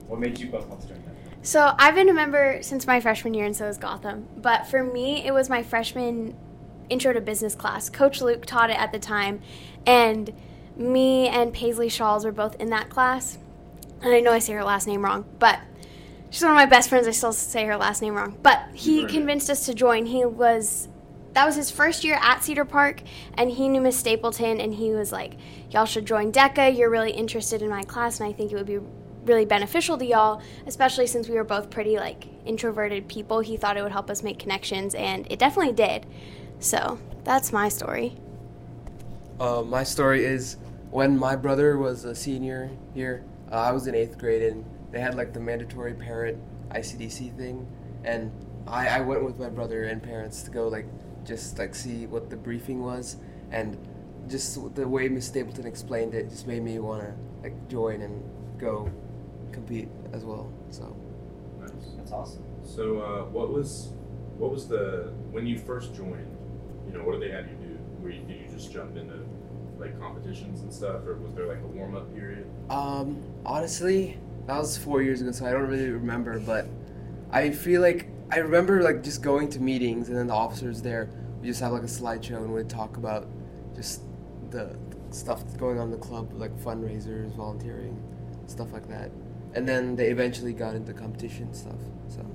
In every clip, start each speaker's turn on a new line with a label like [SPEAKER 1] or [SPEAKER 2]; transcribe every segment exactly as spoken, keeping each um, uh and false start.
[SPEAKER 1] What made you both want to join DECA?
[SPEAKER 2] So I've been a member since my freshman year, and so is Gotham. But for me, it was my freshman intro to business class. Coach Luke taught it at the time, and me and Paisley Shawls were both in that class. And I know I say her last name wrong, but she's one of my best friends. I still say her last name wrong. But he convinced us to join. He was, that was his first year at Cedar Park, and he knew Miss Stapleton, and he was like, y'all should join DECA. You're really interested in my class, and I think it would be really beneficial to y'all, especially since we were both pretty, like, introverted people. He thought it would help us make connections, and it definitely did. So that's my story.
[SPEAKER 3] Uh, my story is when my brother was a senior here, uh, I was in eighth grade, and they had like the mandatory parent I C D C thing, and I, I went with my brother and parents to go like just like see what the briefing was, and just the way Miss Stapleton explained it just made me want to like join and go compete as well. So
[SPEAKER 1] Nice. That's awesome.
[SPEAKER 4] So uh, what was what was the when you first joined? You know, what did they have you do? Were you, did you just jump into like competitions and stuff, or was there like a warm up period?
[SPEAKER 3] Um, honestly, that was four years ago, so I don't really remember, but I feel like I remember like just going to meetings, and then the officers there would just have like a slideshow and we'd talk about just the stuff that's going on in the club, like fundraisers, volunteering, stuff like that. And then they eventually got into competition stuff, so.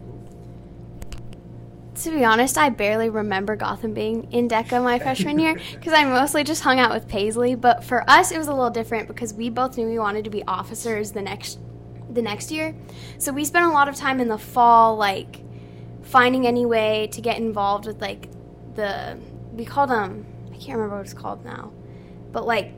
[SPEAKER 2] To be honest, I barely remember Gotham being in DECA my freshman year because I mostly just hung out with Paisley. But for us, it was a little different because we both knew we wanted to be officers the next the next year. So we spent a lot of time in the fall, like, finding any way to get involved with, like, the, we called them, I can't remember what it's called now, but, like,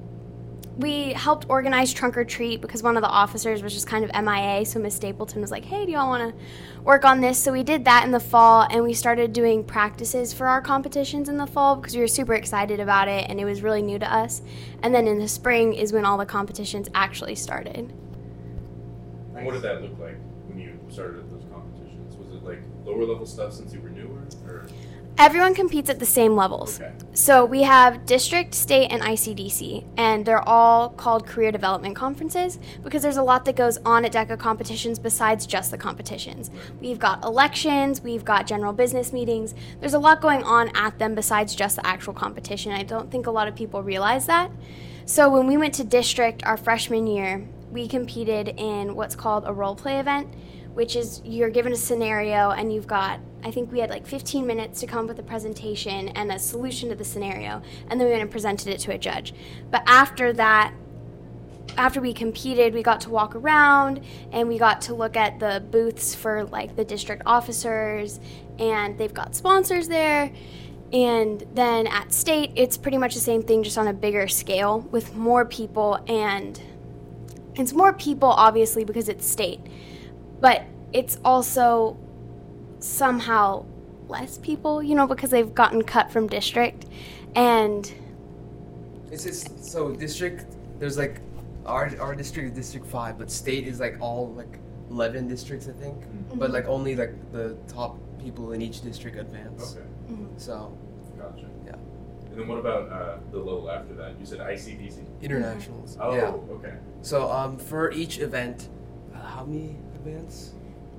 [SPEAKER 2] we helped organize Trunk or Treat because one of the officers was just kind of M I A, so Miss Stapleton was like, hey, do y'all want to work on this? So we did that in the fall, and we started doing practices for our competitions in the fall because we were super excited about it, and it was really new to us. And then in the spring is when all the competitions actually started.
[SPEAKER 4] And what did that look like when you started at those competitions? Was it like lower level stuff since you were newer, or?
[SPEAKER 2] Everyone competes at the same levels.
[SPEAKER 4] Okay.
[SPEAKER 2] So we have district, state, and I C D C, and they're all called career development conferences because there's a lot that goes on at DECA competitions besides just the competitions. We've got elections, we've got general business meetings. There's a lot going on at them besides just the actual competition. I don't think a lot of people realize that. So when we went to district our freshman year, we competed in what's called a role play event, which is you're given a scenario and you've got, I think we had like fifteen minutes to come up with a presentation and a solution to the scenario, and then we went and presented it to a judge. But after that, after we competed, we got to walk around and we got to look at the booths for like the district officers, and they've got sponsors there. And then at state, it's pretty much the same thing, just on a bigger scale with more people, and it's more people obviously because it's state. But it's also somehow less people, you know, because they've gotten cut from district. And
[SPEAKER 3] It's just, so district, there's like, our our district is District five, but state is like all like eleven districts, I think.
[SPEAKER 4] Mm-hmm.
[SPEAKER 3] But like only like the top people in each district advance.
[SPEAKER 4] Okay,
[SPEAKER 2] mm-hmm.
[SPEAKER 3] So,
[SPEAKER 4] gotcha.
[SPEAKER 3] yeah.
[SPEAKER 4] And then what about uh, the level after that? You said I C D C.
[SPEAKER 3] Internationals.
[SPEAKER 4] Oh,
[SPEAKER 3] Yeah.
[SPEAKER 4] okay.
[SPEAKER 3] So um, for each event, uh, how many events?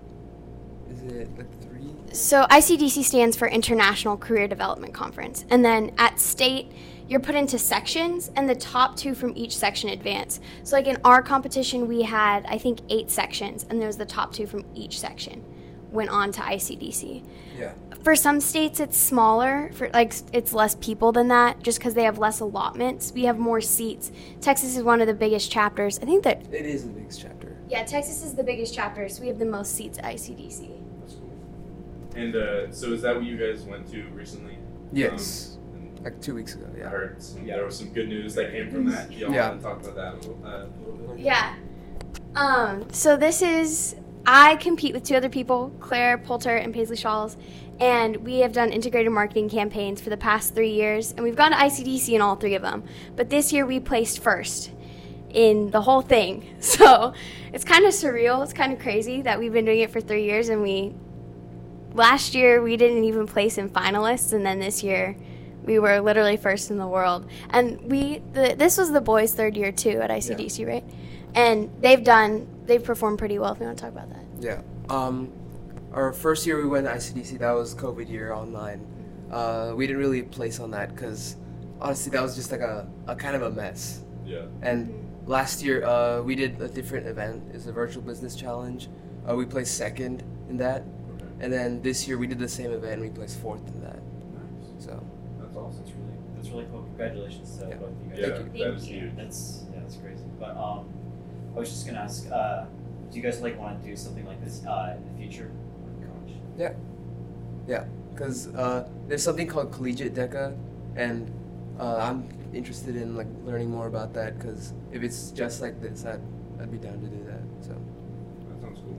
[SPEAKER 3] Is it like three?
[SPEAKER 2] so I C D C stands for International Career Development Conference. And then at state, you're put into sections, and the top two from each section advance. So like in our competition, we had, I think, eight sections, and there was the top two from each section went on to I C D C.
[SPEAKER 3] Yeah.
[SPEAKER 2] For some states, it's smaller. For like, it's less people than that, just because they have less allotments. We have more seats. Texas is one of the biggest chapters. I think that.
[SPEAKER 3] It is the biggest chapter.
[SPEAKER 2] Yeah, Texas is the biggest chapter, so we have the most seats at I C D C.
[SPEAKER 4] That's cool. And uh, so is that what you guys went to recently?
[SPEAKER 3] Yes.
[SPEAKER 4] Um, and
[SPEAKER 3] Like two weeks ago,
[SPEAKER 4] I
[SPEAKER 3] yeah.
[SPEAKER 4] heard some,
[SPEAKER 1] Yeah.
[SPEAKER 4] there was some good news that came from that. Y'all
[SPEAKER 3] Yeah.
[SPEAKER 4] want to talk about that a little, uh, a little bit?
[SPEAKER 2] Yeah. Um, so this is, I compete with two other people, Claire Poulter and Paisley Shawls, and we have done integrated marketing campaigns for the past three years, and we've gone to I C D C in all three of them. But this year we placed first in the whole thing. So it's kind of surreal. It's kind of crazy that we've been doing it for three years, and we, last year we didn't even place in finalists, and then this year we were literally first in the world. And we, the, this was the boys' third year too at I C D C, yeah. Right? And they've done they've performed pretty well. If you want to talk about that.
[SPEAKER 3] Yeah. Um, our first year we went to I C D C. That was COVID year online. Uh, we didn't really place on that because honestly that was just like a, a kind of a mess.
[SPEAKER 4] Yeah.
[SPEAKER 3] And last year uh, we did a different event. It's a virtual business challenge. Uh, we placed second in that.
[SPEAKER 4] Okay.
[SPEAKER 3] And then this year we did the same event and we placed fourth in that.
[SPEAKER 4] Nice.
[SPEAKER 3] So
[SPEAKER 4] That's awesome.
[SPEAKER 1] That's really that's really cool. Congratulations to
[SPEAKER 3] Yeah.
[SPEAKER 1] both of you guys.
[SPEAKER 4] Yeah,
[SPEAKER 3] Thank
[SPEAKER 4] that is huge.
[SPEAKER 1] That's yeah, that's crazy. But um, I was just gonna ask, uh, do you guys like want to do something like this uh, in the future in college?
[SPEAKER 3] yeah, yeah. Because uh, there's something called Collegiate DECA, and uh, I'm interested in like learning more about that. Because if it's just like this, I'd I'd be down to do that. So
[SPEAKER 4] That sounds cool.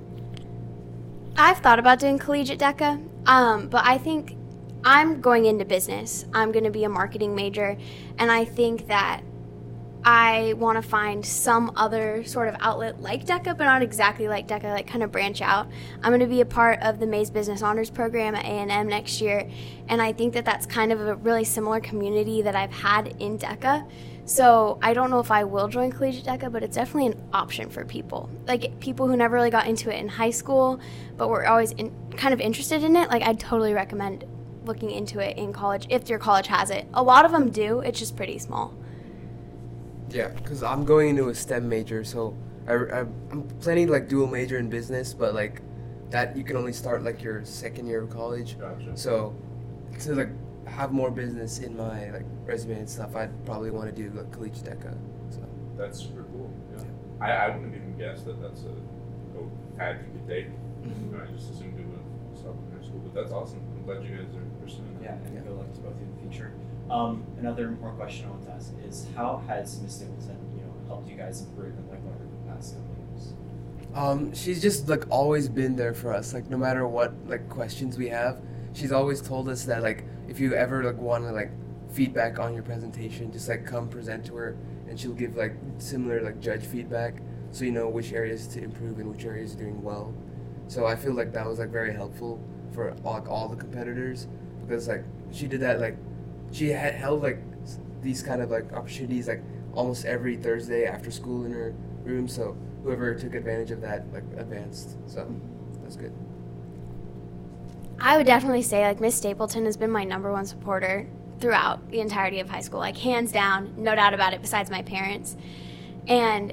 [SPEAKER 2] I've thought about doing Collegiate DECA, um, but I think I'm going into business. I'm going to be a marketing major, and I think that I want to find some other sort of outlet like DECA, but not exactly like DECA, like kind of branch out. I'm going to be a part of the Mays Business Honors Program at A and M next year, and I think that that's kind of a really similar community that I've had in DECA. So I don't know if I will join Collegiate DECA, but it's definitely an option for people. Like people who never really got into it in high school, but were always in, kind of interested in it, like I'd totally recommend looking into it in college if your college has it. A lot of them do, it's just pretty small.
[SPEAKER 3] yeah, because I'm going into a STEM major, so I, I I'm planning to like dual major in business, but like that you can only start like your second year of college.
[SPEAKER 4] Gotcha.
[SPEAKER 3] So to like have more business in my like resume and stuff, I'd probably want to do like Collegiate DECA. So
[SPEAKER 4] That's super cool. Yeah. I, I wouldn't have even guessed that that's a, a path you could take.
[SPEAKER 3] Mhm.
[SPEAKER 4] You know, I just assumed it would stop in high school, but that's awesome. I'm glad you guys are pursuing that.
[SPEAKER 1] Yeah, and
[SPEAKER 3] Yeah.
[SPEAKER 1] good luck to both of you in the future. Um, another more question I want to ask is, how has Miss Stapleton, you know, helped you guys improve in like over the past couple of years?
[SPEAKER 3] Um, she's just like always been there for us. Like no matter what like questions we have, she's always told us that like if you ever like want to like feedback on your presentation, just like come present to her, and she'll give like similar like judge feedback, so you know which areas to improve and which areas are doing well. So I feel like that was like very helpful for like all the competitors, because like she did that like she had held like s- these kind of like opportunities like almost every Thursday after school in her room. So whoever took advantage of that like advanced. So that's good.
[SPEAKER 2] I would definitely say like Miss Stapleton has been my number one supporter throughout the entirety of high school, like hands down, no doubt about it, besides my parents. And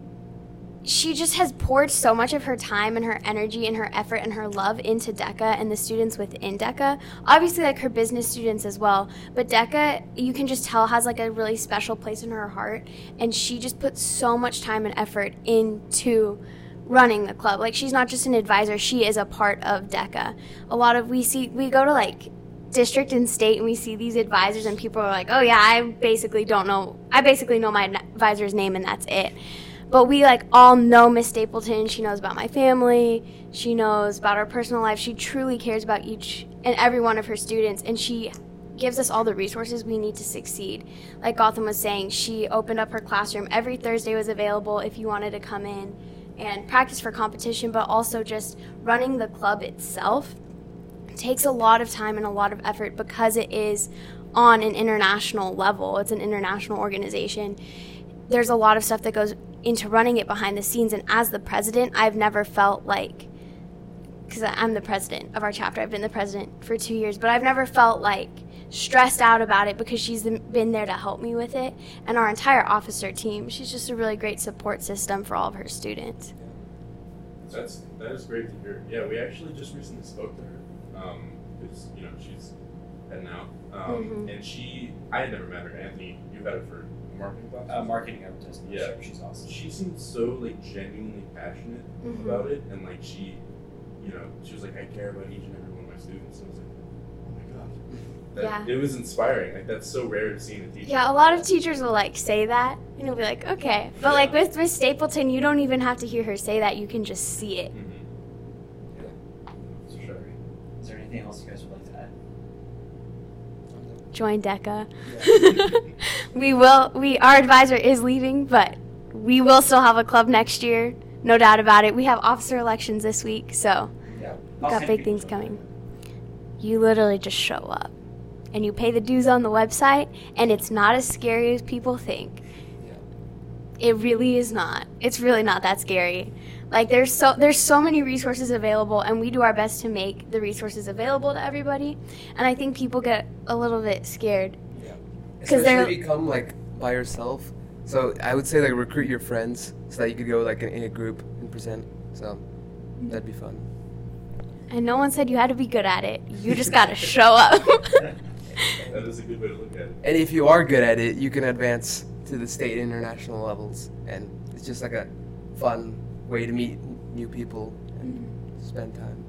[SPEAKER 2] she just has poured so much of her time and her energy and her effort and her love into DECA and the students within DECA. Obviously, like her business students as well, but DECA, you can just tell, has like a really special place in her heart, and she just puts so much time and effort into running the club. Like she's not just an advisor, she is a part of DECA. A lot of, we see, we go to like district and state and we see these advisors and people are like, oh yeah, I basically don't know, I basically know my advisor's name and that's it. But we like all know Miss Stapleton. She knows about my family. She knows about our personal life. She truly cares about each and every one of her students, and she gives us all the resources we need to succeed. Like Gotham was saying, she opened up her classroom. Every Thursday was available if you wanted to come in and practice for competition, but also just running the club itself takes a lot of time and a lot of effort because it is on an international level. It's an international organization. There's a lot of stuff that goes into running it behind the scenes, and as the president, I've never felt like, because I'm the president of our chapter, I've been the president for two years, but I've never felt like stressed out about it because she's been there to help me with it, and our entire officer team, she's just a really great support system for all of her students.
[SPEAKER 4] That's that is great to hear. Yeah, we actually just recently spoke to her, um, because you know she's heading out, um,
[SPEAKER 2] Mhm.
[SPEAKER 4] and she I had never met her. Anthony, you've had her for marketing class.
[SPEAKER 1] Uh, marketing advertising.
[SPEAKER 4] Yeah.
[SPEAKER 1] Sure, she's awesome.
[SPEAKER 4] She seemed so like genuinely passionate
[SPEAKER 2] Mhm.
[SPEAKER 4] about it, and like she, you know, she was like, I care about each and every one of my students. And I was like, oh my god, that,
[SPEAKER 2] Yeah.
[SPEAKER 4] it was inspiring. Like that's so rare to see in a teacher.
[SPEAKER 2] Yeah, a lot of teachers will like say that, and you'll be like, okay. But like with Miss Stapleton, you don't even have to hear her say that, you can just see it.
[SPEAKER 4] Mhm.
[SPEAKER 1] For sure. Is there anything else you guys would like to add?
[SPEAKER 2] Join DECA.
[SPEAKER 3] Yeah.
[SPEAKER 2] we will, we, our advisor is leaving, but we will still have a club next year, no doubt about it. We have officer elections this week, so
[SPEAKER 1] Yeah.
[SPEAKER 2] we've got big things coming. You literally just show up, and you pay the dues on the website, and it's not as scary as people think.
[SPEAKER 3] Yeah.
[SPEAKER 2] It really is not. It's really not that scary. Like there's so there's so many resources available, and we do our best to make the resources available to everybody. And I think people get a little bit scared.
[SPEAKER 3] Yeah.
[SPEAKER 2] 'Cause they're-
[SPEAKER 3] Especially if you come like by yourself. So I would say like recruit your friends so that you could go like in, in a group and present. So that'd be fun.
[SPEAKER 2] And no one said you had to be good at it. You just gotta show up.
[SPEAKER 4] That is a good way to look at it.
[SPEAKER 3] And if you are good at it, you can advance to the state and international levels. And it's just like a fun way to meet new people and spend time.